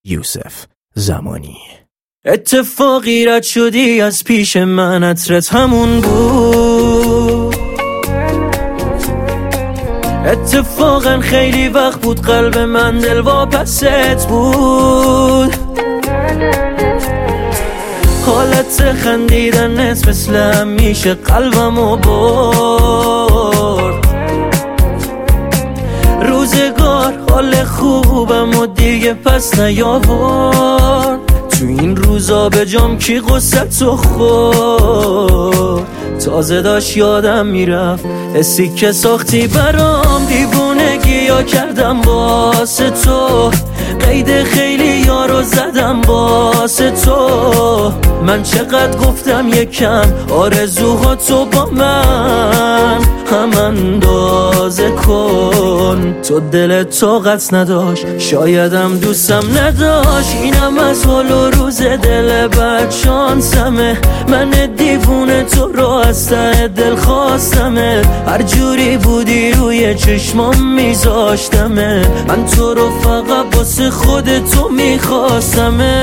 یوسف زمانی. اتفاقی رد شدی از پیش من، عطرت همون بود. اتفاقا خیلی وقت بود قلب من دلواپست بود. حالت خندیدنت مثل همیشه قلبمو برد. روزگار حال خوبم و دیگه پس نیاورد. تو این روزا به جام کی قصتو خورد. تازه داشت یادم میرفت حسی که ساختی برام، دیوونگی یا کردم واسه تو. قید خیلی یارو زدم واسه تو. من چقدر گفتم یکم آرزوها تو با من هم اندازه کن. تو دلت طاقت نداشت، شایدم دوستم نداشت. اینم از حال و روز دل بد شانسمه. من دیوونه تو رو از ته دل خواستمه. هر جوری بودی روی چشمام میذاشتمه. من تو رو فقط واسه خودتو میخواستمه.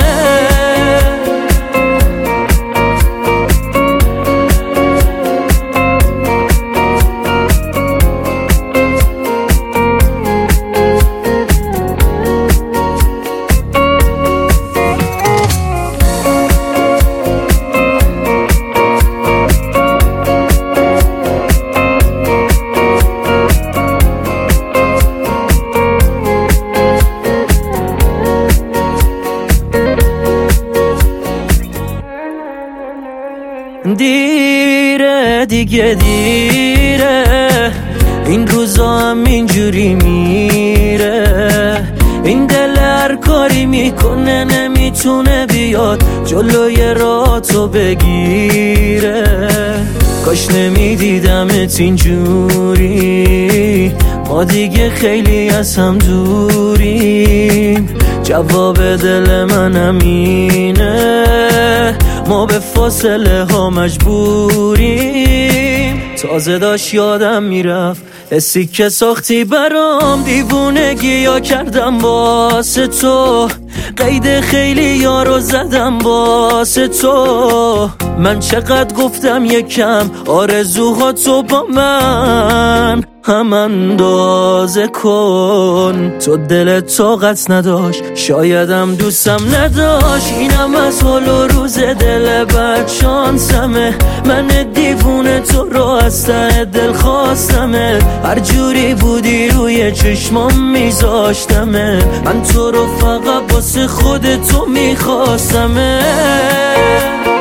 دیره دیگه دیره، این روزا هم اینجوری میره. این دل هر کاری میکنه نمیتونه بیاد جلوی راهتو بگیره. کاش نمیدیدمت اینجوری، ما دیگه خیلی از هم دوریم. جواب دل من همینه، ما به فاصله ها مجبوریم. تازه داشت یادم میرفت حسی که ساختی برام، دیوونگی یا کردم واسه تو. قید خیلی یارو زدم واسه تو. من چقدر گفتم یکم آرزوها تو با من هم اندازه کن. تو دلت طاقت نداشت، شایدم دوستم نداشت. اینم از حال و روز دل بد شانسمه. من دیوونه تو رو از ته دل خواستمه. هر جوری بودی روی چشمام میذاشتمه. من تو رو فقط واسه خودتو میخواستمه.